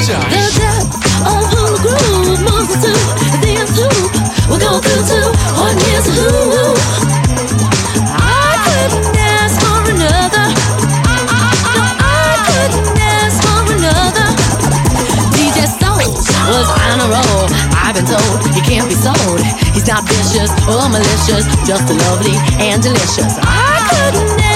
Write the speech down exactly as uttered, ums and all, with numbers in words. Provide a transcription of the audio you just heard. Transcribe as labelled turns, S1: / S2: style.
S1: depth of who the groove moves us to. The dance loop we'll go through to. One year's who. I couldn't ask for another. No, I couldn't ask for another. D J Soul was on a roll. I've been told he can't be sold. He's not vicious or malicious, just lovely and delicious. I couldn't